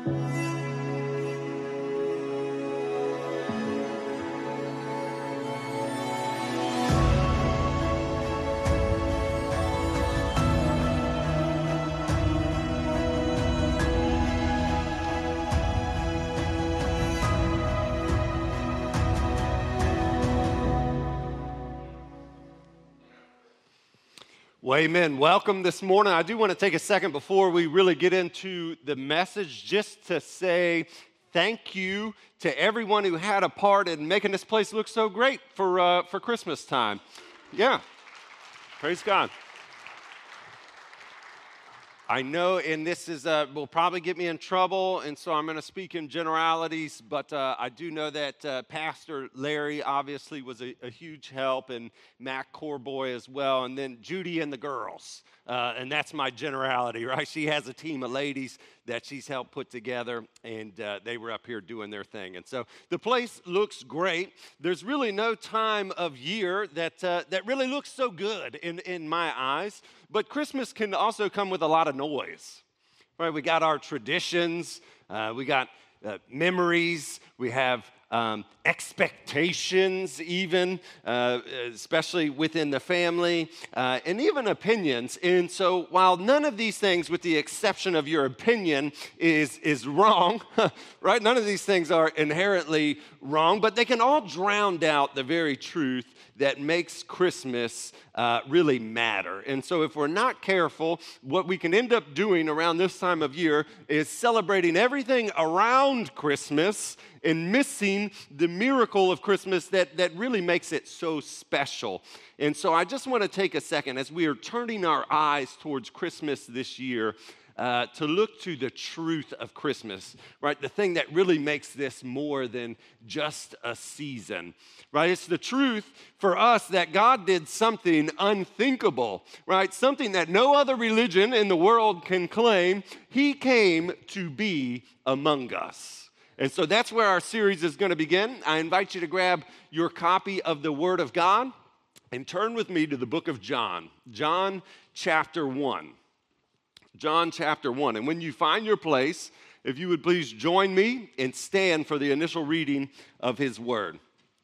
Well, amen. Welcome this morning. I do want to take a second before we really get into the message just to say thank you to everyone who had a part in making this place look so great for Christmas time. Yeah, praise God. I know, and this is will probably get me in trouble, and so I'm going to speak in generalities, but I do know that Pastor Larry obviously was a huge help, and Mac Corboy as well, and then Judy and the girls, and that's my generality, right? She has a team of ladies that she's helped put together, and they were up here doing their thing. And so the place looks great. There's really no time of year that really looks so good in my eyes, but Christmas can also come with a lot of noise, right? We got our traditions, we got memories, we have expectations even, especially within the family, and even opinions. And so while none of these things, with the exception of your opinion, is wrong, right? None of these things are inherently wrong, but they can all drown out the very truth that makes Christmas really matter. And so if we're not careful, what we can end up doing around this time of year is celebrating everything around Christmas and missing the miracle of Christmas that really makes it so special. And so I just want to take a second as we are turning our eyes towards Christmas this year to look to the truth of Christmas, right? The thing that really makes this more than just a season, right? It's the truth for us that God did something unthinkable, right? Something that no other religion in the world can claim. He came to be among us. And so that's where our series is going to begin. I invite you to grab your copy of the Word of God and turn with me to the book of John, John chapter 1. John chapter 1. And when you find your place, if you would please join me and stand for the initial reading of His Word.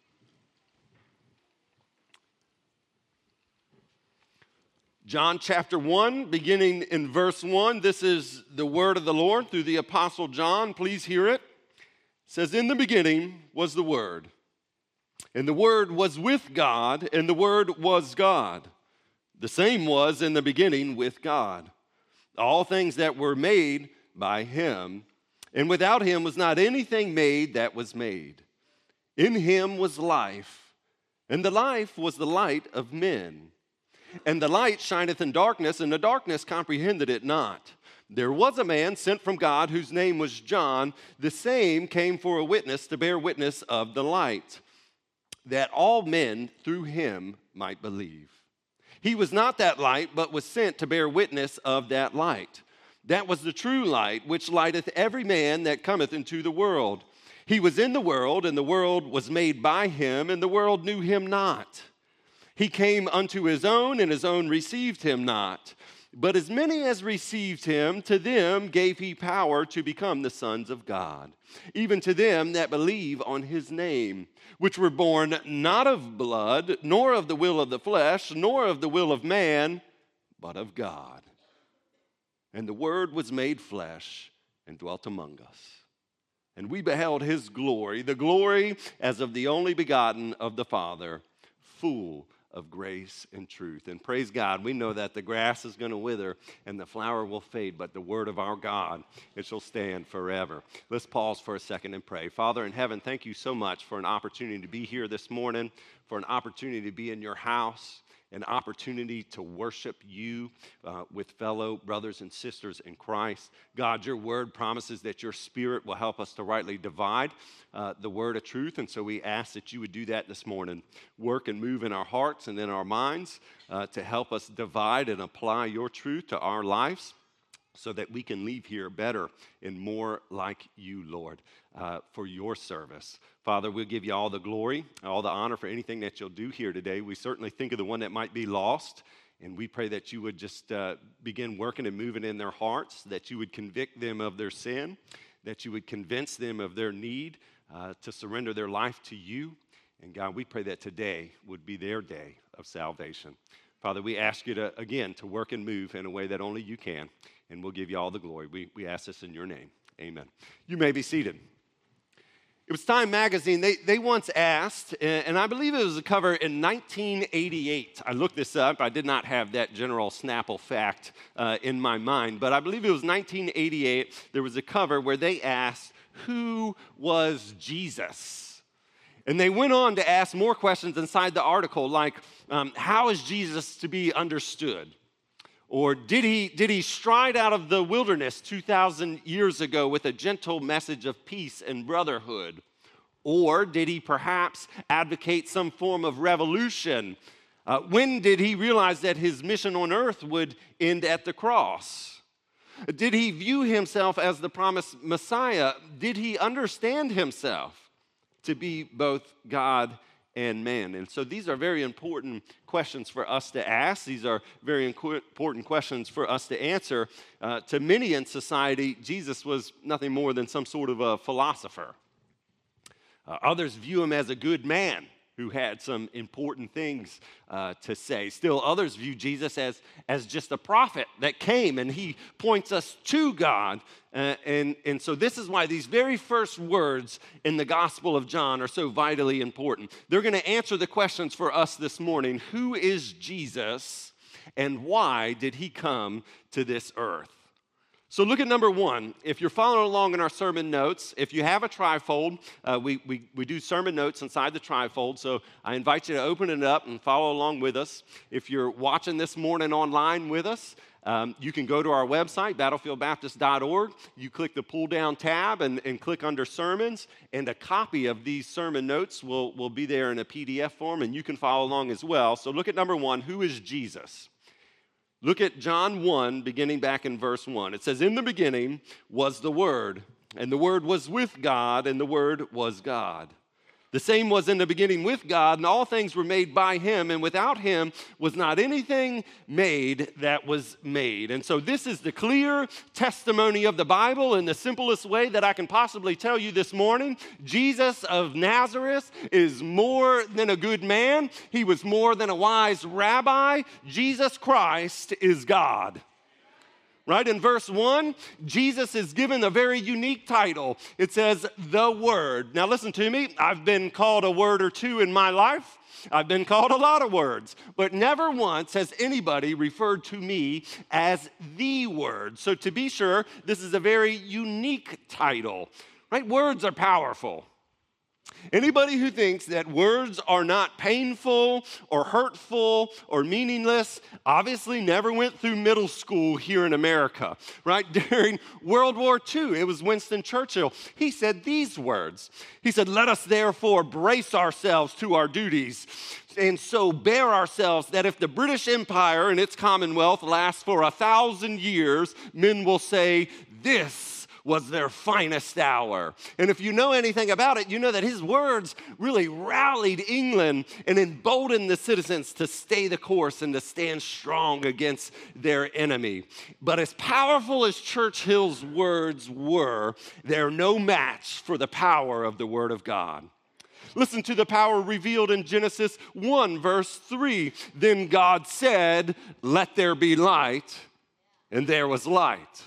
John chapter 1, beginning in verse 1. This is the word of the Lord through the Apostle John. Please hear it. It says, "In the beginning was the Word, and the Word was with God, and the Word was God. The same was in the beginning with God. All things that were made by Him, and without Him was not anything made that was made. In Him was life, and the life was the light of men. And the light shineth in darkness, and the darkness comprehended it not. There was a man sent from God whose name was John. The same came for a witness to bear witness of the light, that all men through him might believe. He was not that light, but was sent to bear witness of that light. That was the true light, which lighteth every man that cometh into the world. He was in the world, and the world was made by him, and the world knew him not. He came unto his own, and his own received him not. But as many as received him, to them gave he power to become the sons of God, even to them that believe on his name, which were born not of blood, nor of the will of the flesh, nor of the will of man, but of God. And the Word was made flesh and dwelt among us. And we beheld his glory, the glory as of the only begotten of the Father, full of grace and truth." And praise God, we know that the grass is going to wither and the flower will fade, but the word of our God, it shall stand forever. Let's pause for a second and pray. Father in heaven, thank you so much for an opportunity to be here this morning, for an opportunity to be in your house, an opportunity to worship you with fellow brothers and sisters in Christ. God, your word promises that your Spirit will help us to rightly divide the word of truth, and so we ask that you would do that this morning. Work and move in our hearts and in our minds to help us divide and apply your truth to our lives, so that we can leave here better and more like you, Lord, for your service. Father, we'll give you all the glory, all the honor for anything that you'll do here today. We certainly think of the one that might be lost, and we pray that you would just begin working and moving in their hearts, that you would convict them of their sin, that you would convince them of their need to surrender their life to you. And God, we pray that today would be their day of salvation. Father, we ask you to, again, to work and move in a way that only you can, and we'll give you all the glory. We ask this in your name. Amen. You may be seated. It was Time Magazine. They once asked, and I believe it was a cover in 1988. I looked this up. I did not have that general Snapple fact in my mind, but I believe it was 1988. There was a cover where they asked, who was Jesus? And they went on to ask more questions inside the article, like, how is Jesus to be understood? Or did he stride out of the wilderness 2,000 years ago with a gentle message of peace and brotherhood? Or did he perhaps advocate some form of revolution? When did he realize that his mission on earth would end at the cross? Did he view himself as the promised Messiah? Did he understand himself to be both God and man? And so these are very important questions for us to ask. These are very important questions for us to answer. To many in society, Jesus was nothing more than some sort of a philosopher. Others view him as a good man who had some important things to say. Still, others view Jesus as just a prophet that came and he points us to God. And so this is why these very first words in the Gospel of John are so vitally important. They're going to answer the questions for us this morning. Who is Jesus and why did he come to this earth? So look at number one. If you're following along in our sermon notes, if you have a trifold, we do sermon notes inside the trifold, so I invite you to open it up and follow along with us. If you're watching this morning online with us, you can go to our website, battlefieldbaptist.org. You click the pull-down tab and click under sermons, and a copy of these sermon notes will be there in a PDF form, and you can follow along as well. So look at number one, who is Jesus? Look at John 1, beginning back in verse 1. It says, in the beginning was the Word, and the Word was with God, and the Word was God. The same was in the beginning with God, and all things were made by him, and without him was not anything made that was made. And so this is the clear testimony of the Bible in the simplest way that I can possibly tell you this morning. Jesus of Nazareth is more than a good man. He was more than a wise rabbi. Jesus Christ is God. Right, in verse 1, Jesus is given a very unique title. It says, the Word. Now listen to me, I've been called a word or two in my life. I've been called a lot of words, but never once has anybody referred to me as the Word. So to be sure, this is a very unique title, right? Words are powerful. Anybody who thinks that words are not painful or hurtful or meaningless obviously never went through middle school here in America, right? During World War II, it was Winston Churchill. He said these words. He said, let us therefore brace ourselves to our duties and so bear ourselves that if the British Empire and its Commonwealth lasts for 1,000 years, men will say this was their finest hour. And if you know anything about it, you know that his words really rallied England and emboldened the citizens to stay the course and to stand strong against their enemy. But as powerful as Churchill's words were, they're no match for the power of the Word of God. Listen to the power revealed in Genesis 1, verse 3. Then God said, let there be light, and there was light.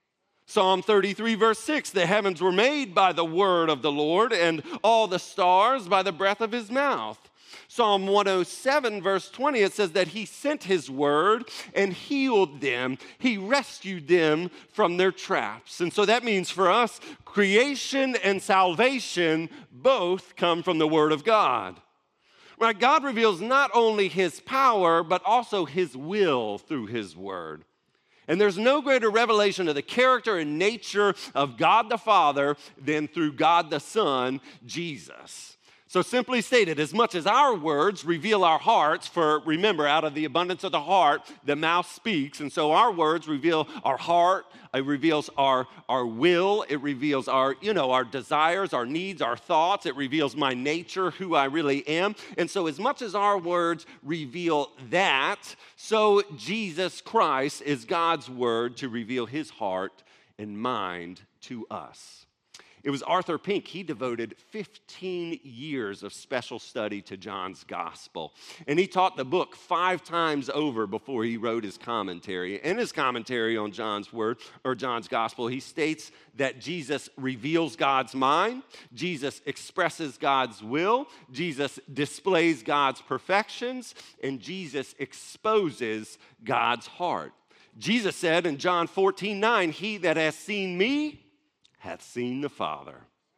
Psalm 33, verse 6, the heavens were made by the word of the Lord, and all the stars by the breath of his mouth. Psalm 107, verse 20, it says that he sent his word and healed them. He rescued them from their traps. And so that means for us, creation and salvation both come from the word of God. Right? God reveals not only his power, but also his will through his word. And there's no greater revelation of the character and nature of God the Father than through God the Son, Jesus. So simply stated, as much as our words reveal our hearts, for remember, out of the abundance of the heart, the mouth speaks. And so our words reveal our heart, it reveals our will, it reveals our desires, our needs, our thoughts, it reveals my nature, who I really am. And so as much as our words reveal that, so Jesus Christ is God's word to reveal his heart and mind to us. It was Arthur Pink. He devoted 15 years of special study to John's gospel. And he taught the book 5 times over before he wrote his commentary. In his commentary on John's word, or John's gospel, he states that Jesus reveals God's mind, Jesus expresses God's will, Jesus displays God's perfections, and Jesus exposes God's heart. Jesus said in John 14:9, "He that has seen me hath seen the Father."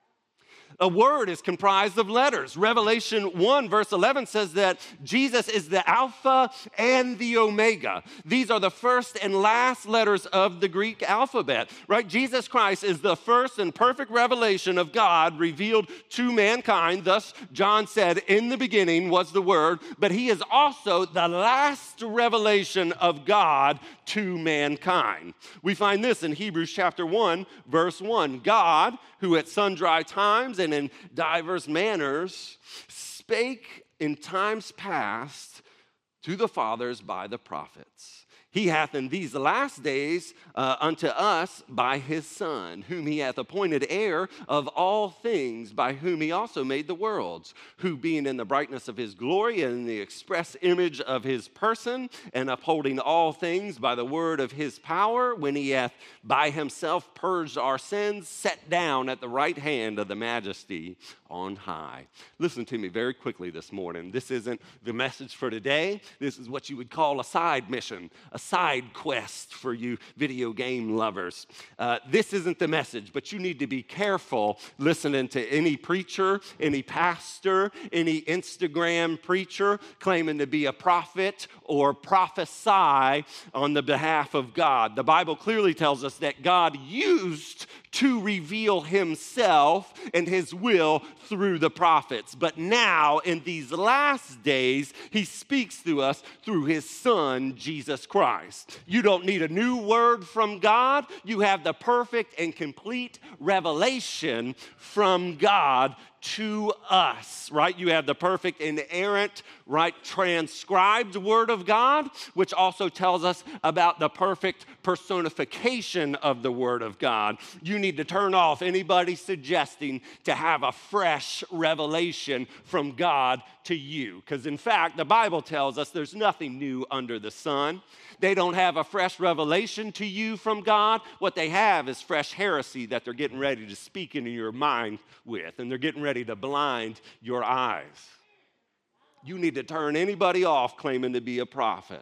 A word is comprised of letters. Revelation 1 verse 11 says that Jesus is the Alpha and the Omega. These are the first and last letters of the Greek alphabet, right? Jesus Christ is the first and perfect revelation of God revealed to mankind. Thus, John said, "In the beginning was the Word," but he is also the last revelation of God to mankind. We find this in Hebrews chapter 1, verse 1. God, who at sundry times and in divers manners spake in times past to the fathers by the prophets. He hath in these last days unto us by his Son, whom he hath appointed heir of all things, by whom he also made the worlds, who being in the brightness of his glory and in the express image of his person, and upholding all things by the word of his power, when he hath by himself purged our sins, sat down at the right hand of the majesty on high. Listen to me very quickly this morning. This isn't the message for today. This is what you would call a side mission, a side quest for you video game lovers. This isn't the message, but you need to be careful listening to any preacher, any pastor, any Instagram preacher claiming to be a prophet or prophesy on the behalf of God. The Bible clearly tells us that God used to reveal himself and his will through the prophets. But now, in these last days, he speaks to us through his Son, Jesus Christ. You don't need a new word from God. You have the perfect and complete revelation from God to us, right? You have the perfect, inerrant, right, transcribed word of God, which also tells us about the perfect personification of the word of God. You need to turn off anybody suggesting to have a fresh revelation from God to you, because in fact, the Bible tells us there's nothing new under the sun. They don't have a fresh revelation to you from God. What they have is fresh heresy that they're getting ready to speak into your mind with, and they're getting ready to blind your eyes. You need to turn anybody off claiming to be a prophet.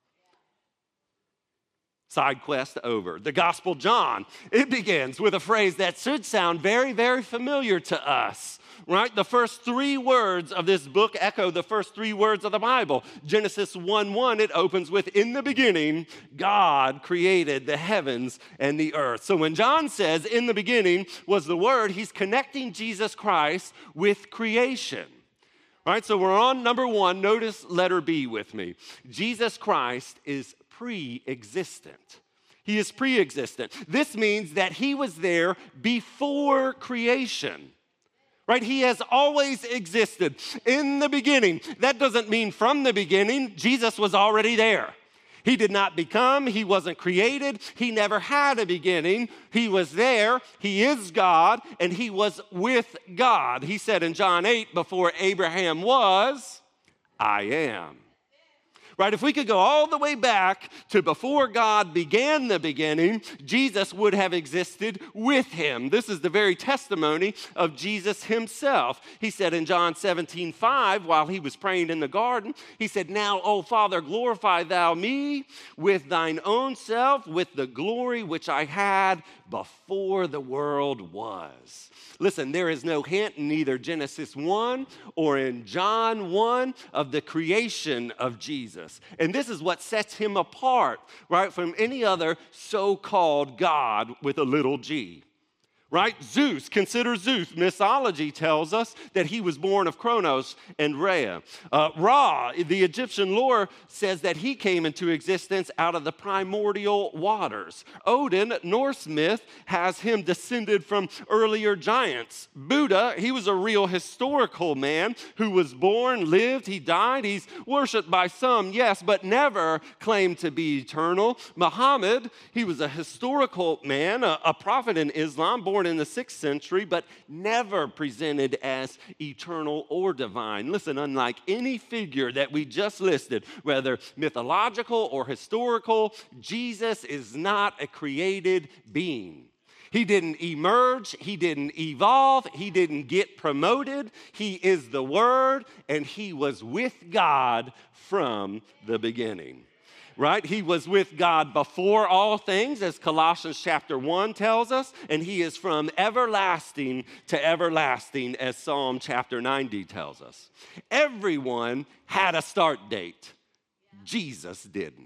Side quest over. The Gospel John, it begins with a phrase that should sound very, very familiar to us, right? The first 3 words of this book echo the first 3 words of the Bible. Genesis 1:1, it opens with, "In the beginning, God created the heavens and the earth." So when John says, "In the beginning was the Word," he's connecting Jesus Christ with creation. All right, so we're on number 1. Notice letter B with me. Jesus Christ is pre-existent. He is pre-existent. This means that he was there before creation. Right? He has always existed in the beginning. That doesn't mean from the beginning. Jesus was already there. He did not become, he wasn't created, he never had a beginning. He was there, he is God, and he was with God. He said in John 8, "Before Abraham was, I am." Right, if we could go all the way back to before God began the beginning, Jesus would have existed with him. This is the very testimony of Jesus himself. He said in John 17:5, while he was praying in the garden, he said, "Now, O Father, glorify thou me with thine own self, with the glory which I had before the world was." Listen, there is no hint in either Genesis 1 or in John 1 of the creation of Jesus. And this is what sets him apart, right, from any other so-called God with a little g. right? Zeus, consider Zeus. Mythology tells us that he was born of Kronos and Rhea. Ra, the Egyptian lore, says that he came into existence out of the primordial waters. Odin, Norse myth, has him descended from earlier giants. Buddha, he was a real historical man who was born, lived, he died. He's worshiped by some, yes, but never claimed to be eternal. Muhammad, he was a historical man, a prophet in Islam, born in the 6th century, but never presented as eternal or divine. Listen, unlike any figure that we just listed, whether mythological or historical, Jesus is not a created being. He didn't emerge, he didn't evolve, he didn't get promoted. He is the Word, and he was with God from the beginning. Right? He was with God before all things, as Colossians chapter 1 tells us, and he is from everlasting to everlasting, as Psalm chapter 90 tells us. Everyone had a start date. Jesus didn't.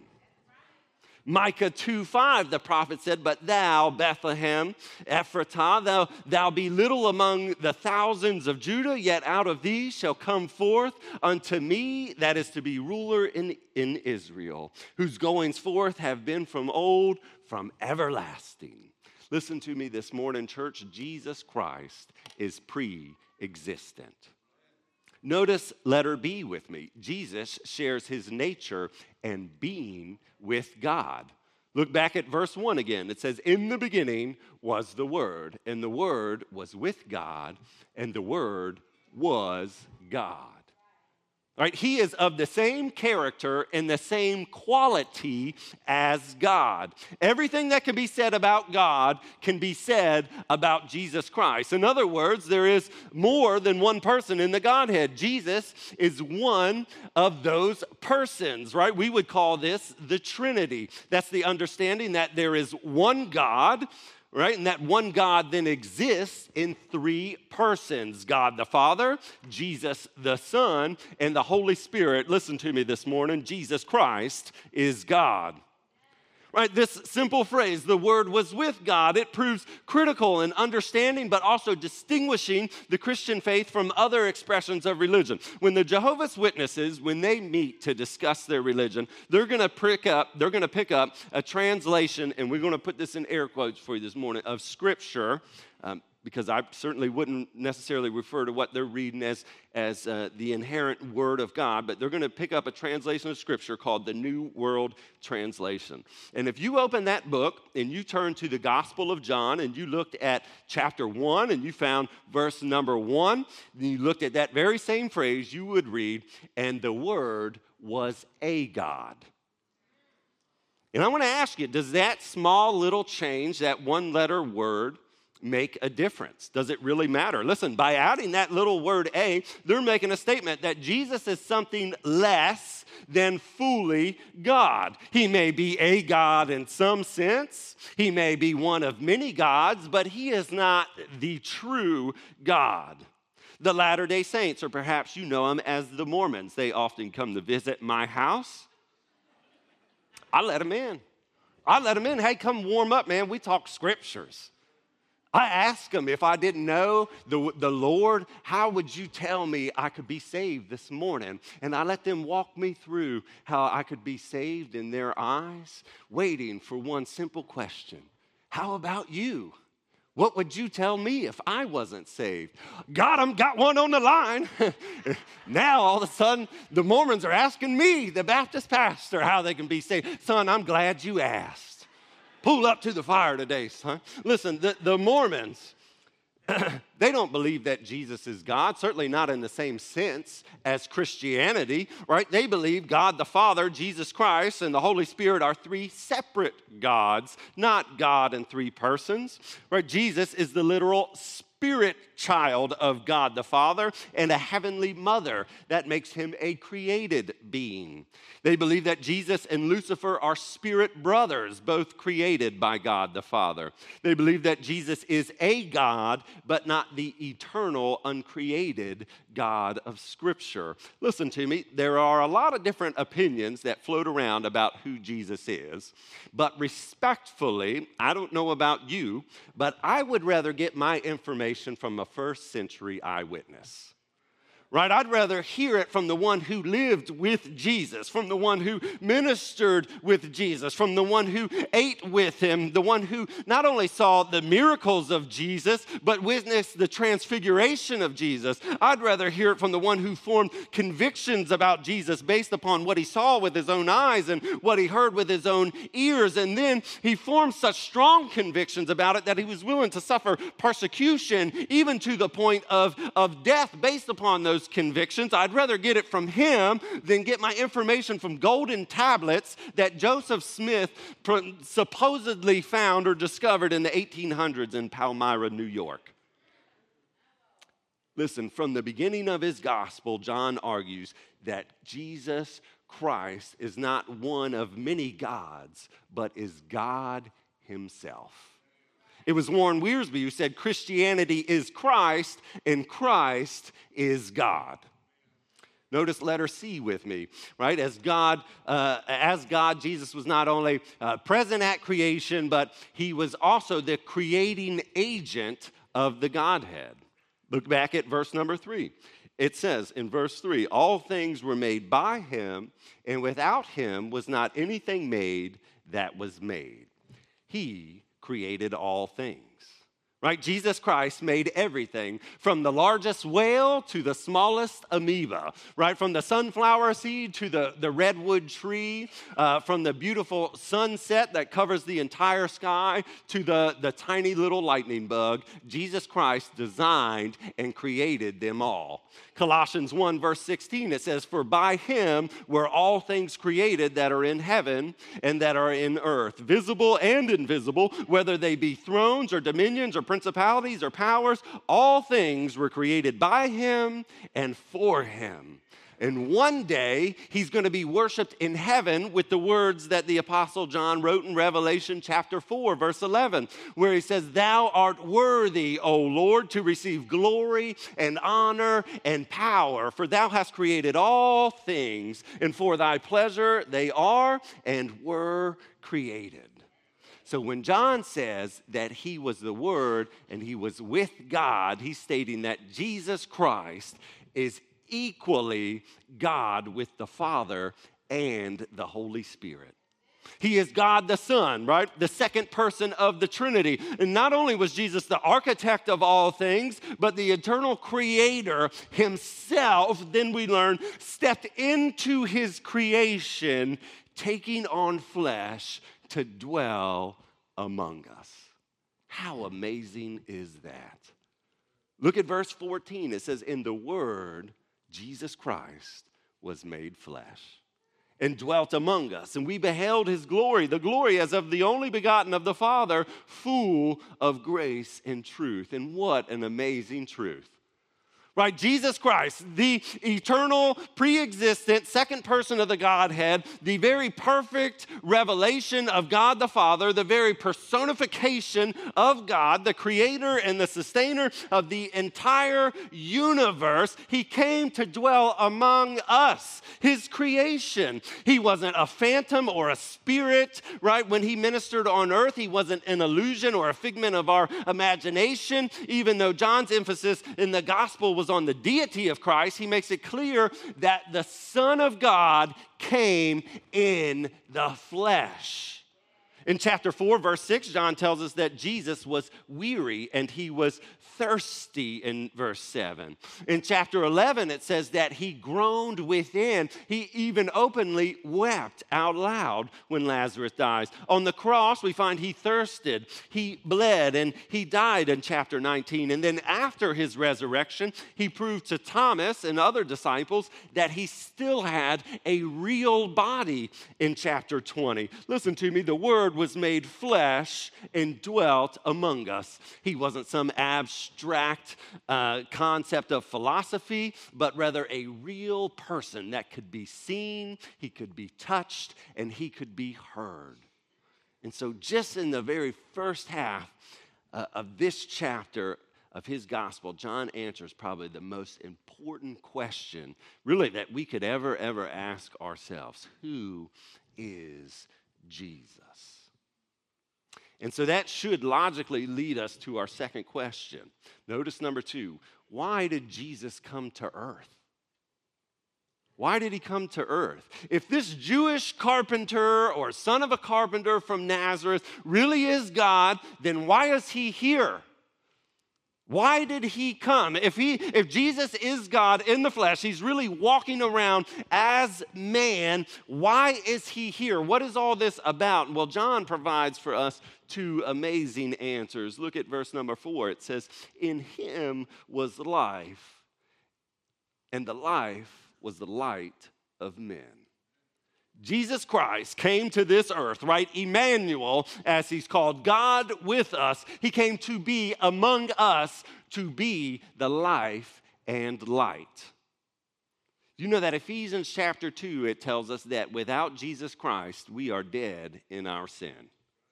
Micah 2:5, the prophet said, "But thou, Bethlehem, Ephratah, thou be little among the thousands of Judah, yet out of thee shall come forth unto me that is to be ruler in Israel, whose goings forth have been from old, from everlasting." Listen to me this morning, church. Jesus Christ is pre-existent. Notice letter B with me. Jesus shares his nature and being with God. Look back at verse 1 again. It says, "In the beginning was the Word, and the Word was with God, and the Word was God." All right, he is of the same character and the same quality as God. Everything that can be said about God can be said about Jesus Christ. In other words, there is more than one person in the Godhead. Jesus is one of those persons, right? We would call this the Trinity. That's the understanding that there is one God, right? And that one God then exists in three persons: God the Father, Jesus the Son, and the Holy Spirit. Listen to me this morning. Jesus Christ is God. Right, this simple phrase, the Word was with God, it proves critical in understanding but also distinguishing the Christian faith from other expressions of religion. When the Jehovah's Witnesses, when they meet to discuss their religion, they're going to pick up a translation, and we're going to put this in air quotes for you this morning, of Scripture, because I certainly wouldn't necessarily refer to what they're reading as the inherent Word of God, but they're going to pick up a translation of Scripture called the New World Translation. And if you open that book and you turn to the Gospel of John and you looked at chapter 1 and you found verse number 1, then you looked at that very same phrase, you would read, "And the Word was a God." And I want to ask you, does that small little change, that one letter word, make a difference? Does it really matter? Listen, by adding that little word "a," they're making a statement that Jesus is something less than fully God. He may be a God in some sense. He may be one of many gods, but he is not the true God. The Latter-day Saints, or perhaps you know them as the Mormons, they often come to visit my house. I let them in. Hey, come warm up, man. We talk scriptures. I ask them, if I didn't know the Lord, how would you tell me I could be saved this morning? And I let them walk me through how I could be saved in their eyes, waiting for one simple question: how about you? What would you tell me if I wasn't saved? Got one on the line. Now, all of a sudden, the Mormons are asking me, the Baptist pastor, how they can be saved. Son, I'm glad you asked. Pull up to the fire today, son. Listen, the Mormons, they don't believe that Jesus is God, certainly not in the same sense as Christianity, right? They believe God the Father, Jesus Christ, and the Holy Spirit are three separate gods, not God in three persons, right? Jesus is the literal spirit child of God the Father and a heavenly mother. That makes him a created being. They believe that Jesus and Lucifer are spirit brothers, both created by God the Father. They believe that Jesus is a God, but not the eternal, uncreated God of Scripture. Listen to me, there are a lot of different opinions that float around about who Jesus is, but respectfully, I don't know about you, but I would rather get my information from a first century eyewitness. Right? I'd rather hear it from the one who lived with Jesus, from the one who ministered with Jesus, from the one who ate with him, the one who not only saw the miracles of Jesus, but witnessed the transfiguration of Jesus. I'd rather hear it from the one who formed convictions about Jesus based upon what he saw with his own eyes and what he heard with his own ears. And then he formed such strong convictions about it that he was willing to suffer persecution, even to the point of death based upon those convictions. I'd rather get it from him than get my information from golden tablets that Joseph Smith supposedly found or discovered in the 1800s in Palmyra, New York. Listen, from the beginning of his gospel, John argues that Jesus Christ is not one of many gods, but is God himself. It was Warren Wiersbe who said Christianity is Christ and Christ is God. Notice letter C with me, right? As God, Jesus was not only present at creation, but he was also the creating agent of the Godhead. Look back at verse number 3. It says in verse 3, all things were made by him, and without him was not anything made that was made. He created all things, right? Jesus Christ made everything from the largest whale to the smallest amoeba, right? From the sunflower seed to the redwood tree, from the beautiful sunset that covers the entire sky to the tiny little lightning bug. Jesus Christ designed and created them all. Colossians 1 verse 16, it says, for by him were all things created that are in heaven and that are in earth, visible and invisible, whether they be thrones or dominions or principalities or powers, all things were created by him and for him. And one day, he's going to be worshiped in heaven with the words that the Apostle John wrote in Revelation chapter 4, verse 11, where he says, thou art worthy, O Lord, to receive glory and honor and power, for thou hast created all things, and for thy pleasure they are and were created. So when John says that he was the Word and he was with God, he's stating that Jesus Christ is equally God with the Father and the Holy Spirit. He is God the Son, right? The second person of the Trinity. And not only was Jesus the architect of all things, but the eternal creator himself, then we learn, stepped into his creation, taking on flesh to dwell among us. How amazing is that? Look at verse 14. It says, in the Word, Jesus Christ was made flesh and dwelt among us. And we beheld his glory, the glory as of the only begotten of the Father, full of grace and truth. And what an amazing truth. Right, Jesus Christ, the eternal, pre-existent, second person of the Godhead, the very perfect revelation of God the Father, the very personification of God, the creator and the sustainer of the entire universe. He came to dwell among us, his creation. He wasn't a phantom or a spirit, right? When he ministered on earth, he wasn't an illusion or a figment of our imagination. Even though John's emphasis in the gospel was on the deity of Christ, he makes it clear that the Son of God came in the flesh. In chapter 4, verse 6, John tells us that Jesus was weary and he was thirsty in verse 7. In chapter 11, it says that he groaned within. He even openly wept out loud when Lazarus dies. On the cross, we find he thirsted, he bled, and he died in chapter 19. And then after his resurrection, he proved to Thomas and other disciples that he still had a real body in chapter 20. Listen to me, the Word was made flesh and dwelt among us. He wasn't some abstract concept of philosophy, but rather a real person that could be seen, he could be touched, and he could be heard. And so just in the very first half of this chapter of his gospel, John answers probably the most important question, really, that we could ever ask ourselves. Who is Jesus? And so that should logically lead us to our second question. Notice number 2, why did Jesus come to earth? Why did he come to earth? If this Jewish carpenter or son of a carpenter from Nazareth really is God, then why is he here? Why did he come? If Jesus is God in the flesh, he's really walking around as man, why is he here? What is all this about? Well, John provides for us 2 amazing answers. Look at verse number 4. It says, "In him was life, and the life was the light of men." Jesus Christ came to this earth, right? Emmanuel, as he's called, God with us. He came to be among us, to be the life and light. You know that Ephesians chapter 2, it tells us that without Jesus Christ, we are dead in our sin.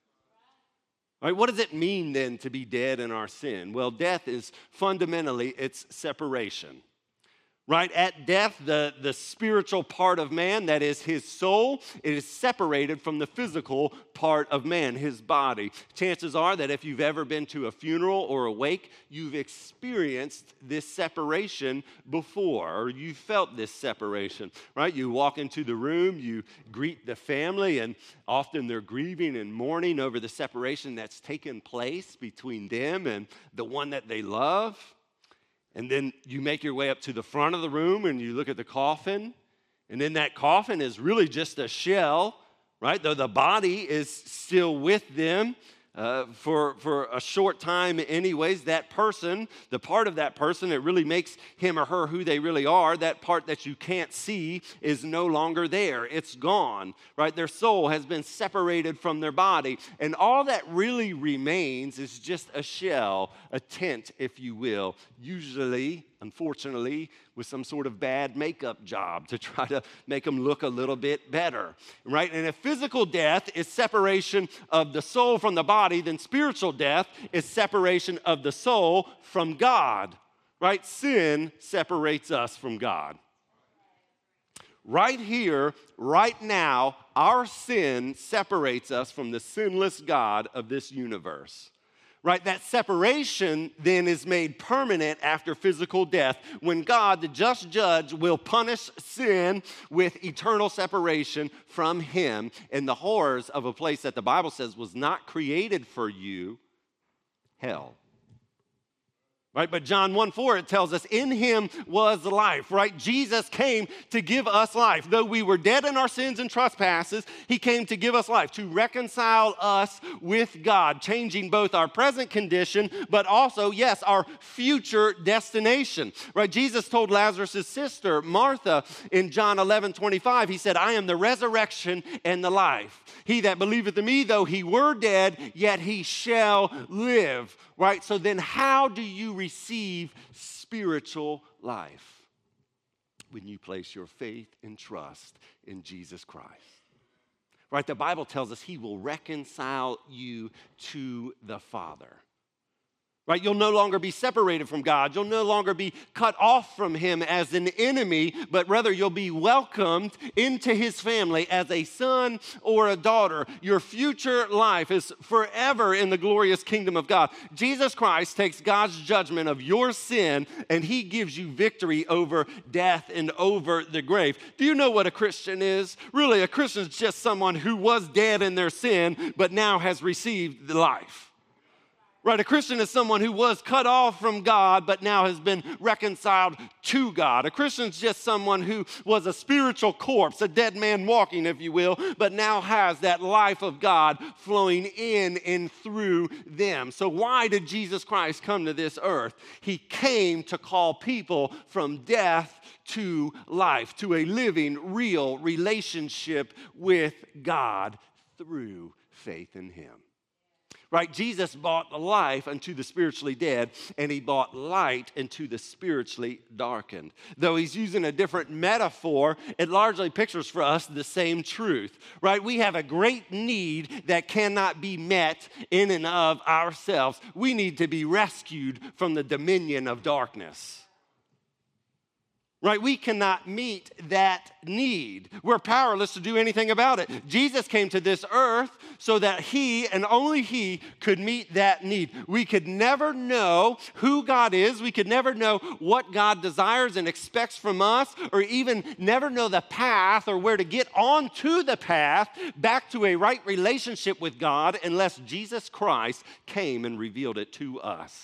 All right, what does it mean then to be dead in our sin? Well, death is fundamentally, it's separation. Right? At death, the spiritual part of man, that is his soul, it is separated from the physical part of man, his body. Chances are that if you've ever been to a funeral or a wake, you've experienced this separation before, or you felt this separation, right? You walk into the room, you greet the family, and often they're grieving and mourning over the separation that's taken place between them and the one that they love. And then you make your way up to the front of the room and you look at the coffin. And then that coffin is really just a shell, right? Though the body is still with them for a short time anyways. That person, the part of that person that really makes him or her who they really are, that part that you can't see is no longer there. It's gone, right? Their soul has been separated from their body. And all that really remains is just a shell, a tent, if you will, usually, unfortunately, with some sort of bad makeup job to try to make them look a little bit better, right? And if physical death is separation of the soul from the body, then spiritual death is separation of the soul from God, right? Sin separates us from God. Right here, right now, our sin separates us from the sinless God of this universe. Right, that separation then is made permanent after physical death, when God, the just judge, will punish sin with eternal separation from him and the horrors of a place that the Bible says was not created for you, hell. Right, but John 1:4, it tells us, in him was life, right? Jesus came to give us life. Though we were dead in our sins and trespasses, he came to give us life, to reconcile us with God, changing both our present condition, but also, yes, our future destination, right? Jesus told Lazarus' sister, Martha, in John 11:25, he said, I am the resurrection and the life. He that believeth in me, though he were dead, yet he shall live. Right? So then how do you receive spiritual life? When you place your faith and trust in Jesus Christ. Right? The Bible tells us he will reconcile you to the Father. Right? You'll no longer be separated from God. You'll no longer be cut off from him as an enemy, but rather you'll be welcomed into his family as a son or a daughter. Your future life is forever in the glorious kingdom of God. Jesus Christ takes God's judgment of your sin and he gives you victory over death and over the grave. Do you know what a Christian is? Really, a Christian is just someone who was dead in their sin, but now has received the life. Right, a Christian is someone who was cut off from God, but now has been reconciled to God. A Christian is just someone who was a spiritual corpse, a dead man walking, if you will, but now has that life of God flowing in and through them. So why did Jesus Christ come to this earth? He came to call people from death to life, to a living, real relationship with God through faith in him. Right? Jesus brought life unto the spiritually dead, and he brought light into the spiritually darkened. Though he's using a different metaphor, it largely pictures for us the same truth. Right? We have a great need that cannot be met in and of ourselves. We need to be rescued from the dominion of darkness. Right? We cannot meet that need. We're powerless to do anything about it. Jesus came to this earth so that he and only he could meet that need. We could never know who God is. We could never know what God desires and expects from us, or even never know the path or where to get onto the path back to a right relationship with God unless Jesus Christ came and revealed it to us.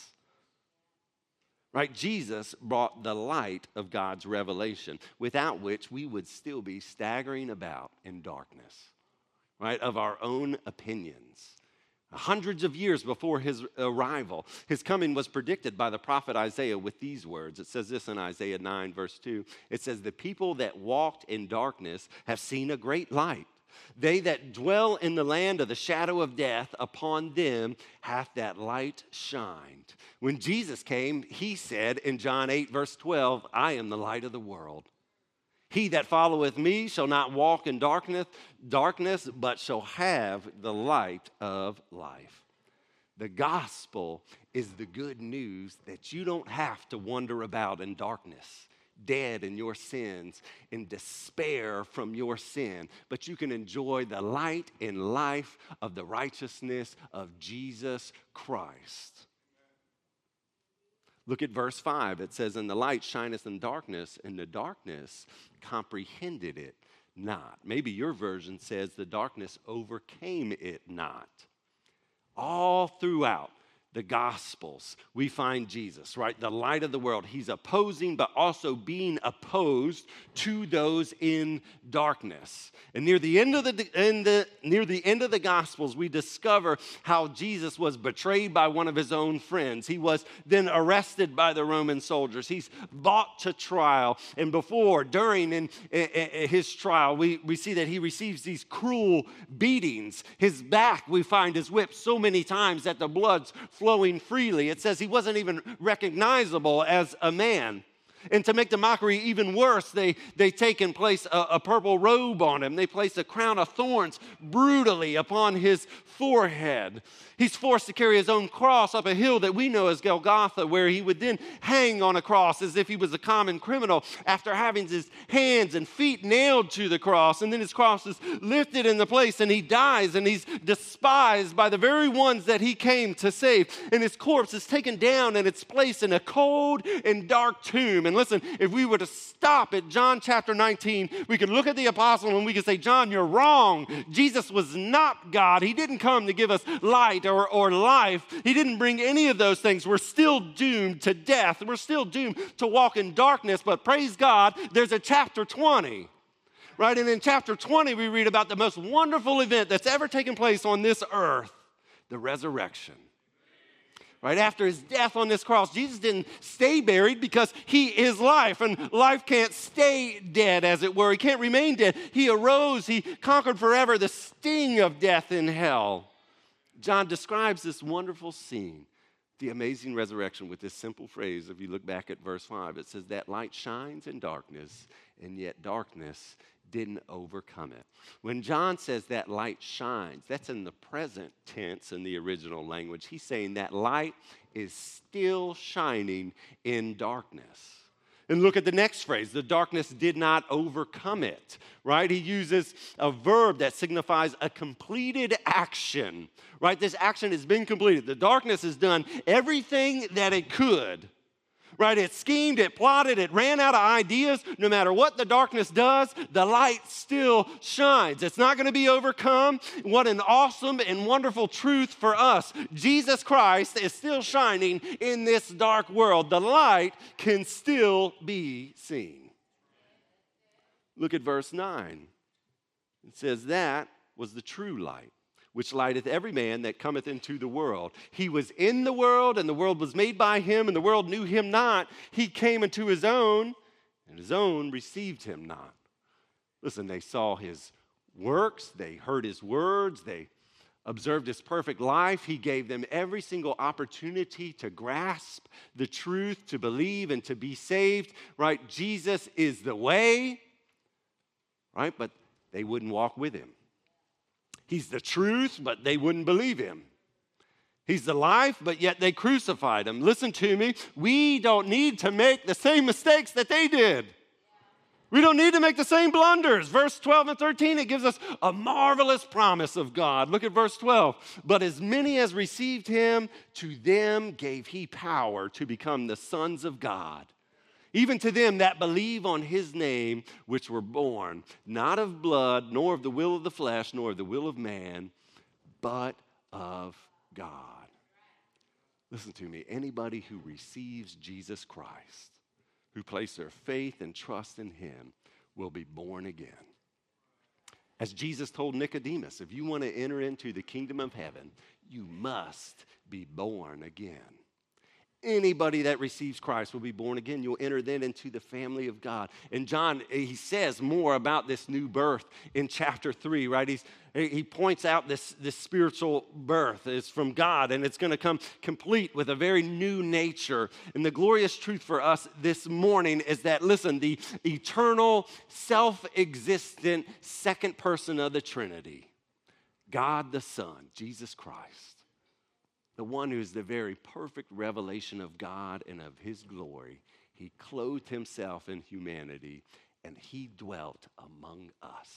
Right? Jesus brought the light of God's revelation, without which we would still be staggering about in darkness, right, of our own opinions. Hundreds of years before his arrival, his coming was predicted by the prophet Isaiah with these words. It says this in Isaiah 9, verse 2. It says, "The people that walked in darkness have seen a great light. They that dwell in the land of the shadow of death, upon them hath that light shined." When Jesus came, he said in John 8, verse 12, "I am the light of the world. He that followeth me shall not walk in darkness, but shall have the light of life." The gospel is the good news that you don't have to wander about in darkness, dead in your sins, in despair from your sin, but you can enjoy the light and life of the righteousness of Jesus Christ. Look at verse 5. It says, "And the light shineth in darkness, and the darkness comprehended it not." Maybe your version says the darkness overcame it not. All throughout the Gospels, we find Jesus, right? The light of the world. He's opposing, but also being opposed to those in darkness. And near the end of the Gospels, we discover how Jesus was betrayed by one of his own friends. He was then arrested by the Roman soldiers. He's brought to trial. And before, during his trial, we see that he receives these cruel beatings. His back, we find, is whipped so many times that the blood's flowing freely. It says he wasn't even recognizable as a man. And to make the mockery even worse, they take and place a purple robe on him. They place a crown of thorns brutally upon his forehead. He's forced to carry his own cross up a hill that we know as Golgotha, where he would then hang on a cross as if he was a common criminal after having his hands and feet nailed to the cross. And then his cross is lifted in the place and he dies, and he's despised by the very ones that he came to save. And his corpse is taken down and it's placed in a cold and dark tomb. And listen, if we were to stop at John chapter 19, we could look at the apostle and we could say, "John, you're wrong. Jesus was not God. He didn't come to give us light or life. He didn't bring any of those things. We're still doomed to death. We're still doomed to walk in darkness." But praise God, there's a chapter 20. Right? And in chapter 20, we read about the most wonderful event that's ever taken place on this earth, the resurrection. Right after his death on this cross, Jesus didn't stay buried because he is life, and life can't stay dead, as it were. He can't remain dead. He arose. He conquered forever the sting of death in hell. John describes this wonderful scene, the amazing resurrection, with this simple phrase. If you look back at verse 5, it says, "That light shines in darkness, and yet darkness didn't overcome it." When John says that light shines, that's in the present tense in the original language. He's saying that light is still shining in darkness. And look at the next phrase, "the darkness did not overcome it," right? He uses a verb that signifies a completed action, right? This action has been completed. The darkness has done everything that it could, right? It schemed, it plotted, it ran out of ideas. No matter what the darkness does, the light still shines. It's not going to be overcome. What an awesome and wonderful truth for us. Jesus Christ is still shining in this dark world. The light can still be seen. Look at verse 9. It says, "That was the true light, which lighteth every man that cometh into the world. He was in the world, and the world was made by him, and the world knew him not. He came unto his own, and his own received him not." Listen, they saw his works, they heard his words, they observed his perfect life. He gave them every single opportunity to grasp the truth, to believe, and to be saved, right? Jesus is the way, right? But they wouldn't walk with him. He's the truth, but they wouldn't believe him. He's the life, but yet they crucified him. Listen to me. We don't need to make the same mistakes that they did. We don't need to make the same blunders. Verse 12 and 13, it gives us a marvelous promise of God. Look at verse 12. But as many as received him, to them gave he power to become the sons of God. Even to them that believe on his name, which were born, not of blood, nor of the will of the flesh, nor of the will of man, but of God. Listen to me. Anybody who receives Jesus Christ, who place their faith and trust in him, will be born again. As Jesus told Nicodemus, if you want to enter into the kingdom of heaven, you must be born again. Anybody that receives Christ will be born again. You'll enter then into the family of God. And John, he says more about this new birth in chapter 3, right? He points out this spiritual birth. It's from God, and it's going to come complete with a very new nature. And the glorious truth for us this morning is that, listen, the eternal, self-existent second person of the Trinity, God the Son, Jesus Christ, the one who is the very perfect revelation of God and of his glory, he clothed himself in humanity, and he dwelt among us.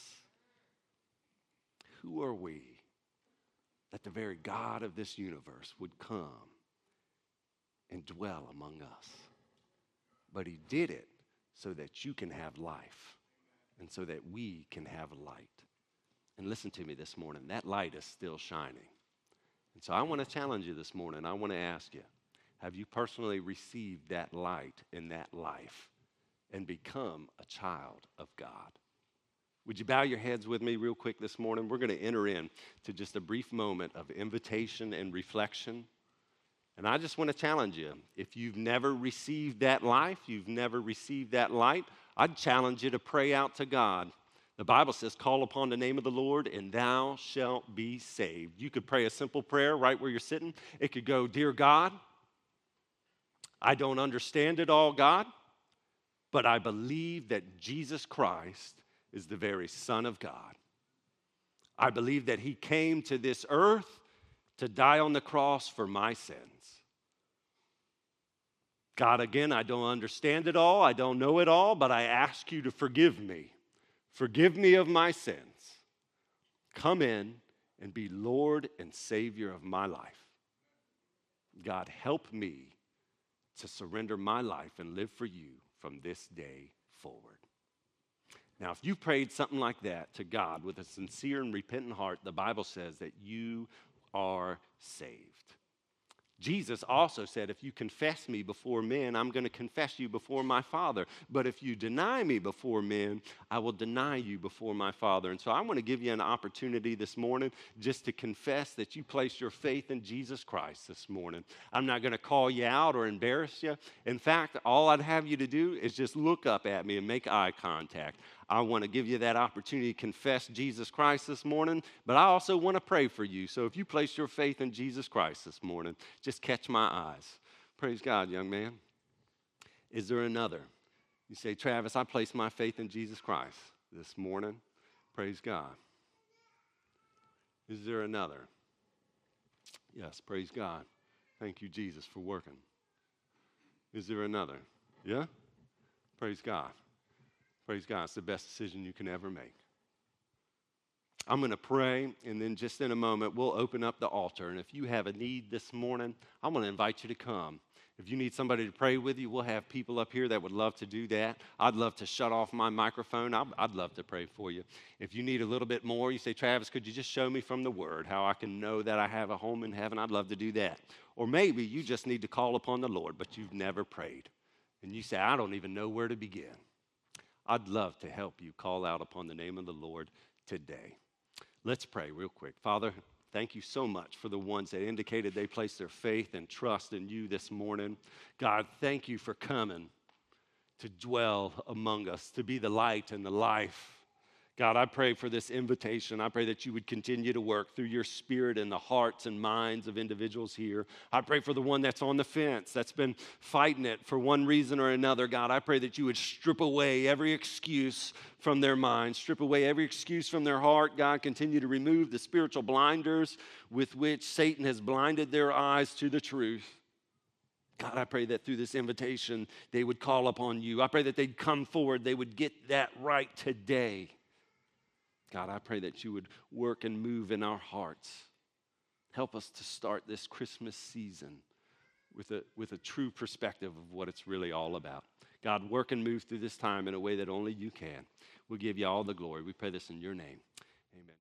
Who are we that the very God of this universe would come and dwell among us? But he did it so that you can have life and so that we can have light. And listen to me this morning, that light is still shining. And so I want to challenge you this morning. I want to ask you, have you personally received that light in that life and become a child of God? Would you bow your heads with me real quick this morning? We're going to enter in to just a brief moment of invitation and reflection. And I just want to challenge you. If you've never received that life, you've never received that light, I'd challenge you to pray out to God. The Bible says, call upon the name of the Lord and thou shalt be saved. You could pray a simple prayer right where you're sitting. It could go, Dear God, I don't understand it all, God, but I believe that Jesus Christ is the very Son of God. I believe that he came to this earth to die on the cross for my sins. God, again, I don't understand it all. I don't know it all, but I ask you to forgive me. Forgive me of my sins. Come in and be Lord and Savior of my life. God, help me to surrender my life and live for you from this day forward. Now, if you prayed something like that to God with a sincere and repentant heart, the Bible says that you are saved. Jesus also said, if you confess me before men, I'm going to confess you before my Father. But if you deny me before men, I will deny you before my Father. And so I want to give you an opportunity this morning just to confess that you place your faith in Jesus Christ this morning. I'm not going to call you out or embarrass you. In fact, all I'd have you to do is just look up at me and make eye contact. I want to give you that opportunity to confess Jesus Christ this morning, but I also want to pray for you. So if you place your faith in Jesus Christ this morning, just catch my eyes. Praise God, young man. Is there another? You say, Travis, I place my faith in Jesus Christ this morning. Praise God. Is there another? Yes, praise God. Thank you, Jesus, for working. Is there another? Yeah? Praise God. Praise God. It's the best decision you can ever make. I'm going to pray, and then just in a moment, we'll open up the altar. And if you have a need this morning, I'm going to invite you to come. If you need somebody to pray with you, we'll have people up here that would love to do that. I'd love to shut off my microphone. I'd love to pray for you. If you need a little bit more, you say, Travis, could you just show me from the Word how I can know that I have a home in heaven? I'd love to do that. Or maybe you just need to call upon the Lord, but you've never prayed. And you say, I don't even know where to begin. I'd love to help you call out upon the name of the Lord today. Let's pray real quick. Father, thank you so much for the ones that indicated they placed their faith and trust in you this morning. God, thank you for coming to dwell among us, to be the light and the life. God, I pray for this invitation. I pray that you would continue to work through your Spirit in the hearts and minds of individuals here. I pray for the one that's on the fence, that's been fighting it for one reason or another. God, I pray that you would strip away every excuse from their mind, strip away every excuse from their heart. God, continue to remove the spiritual blinders with which Satan has blinded their eyes to the truth. God, I pray that through this invitation, they would call upon you. I pray that they'd come forward. They would get that right today. God, I pray that you would work and move in our hearts. Help us to start this Christmas season with a true perspective of what it's really all about. God, work and move through this time in a way that only you can. We'll give you all the glory. We pray this in your name. Amen.